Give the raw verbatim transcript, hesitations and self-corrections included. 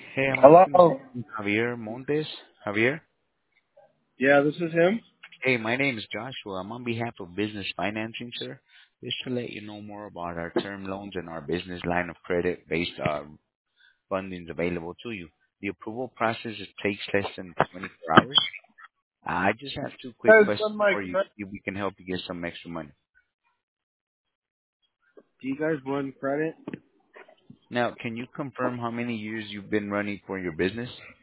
Hey, I'm asking Hello. Javier Montes. Javier? Yeah, this is him. Hey, my name is Joshua. I'm on behalf of Business Financing, sir. Just to let you know more about our term loans and our business line of credit based uh, fundings available to you. The approval process it takes less than twenty-four hours. I just have two You quick guys questions run my for you. credit? See if we can help you get some extra money. Do you guys run credit? Now, can you confirm how many years you've been running for your business?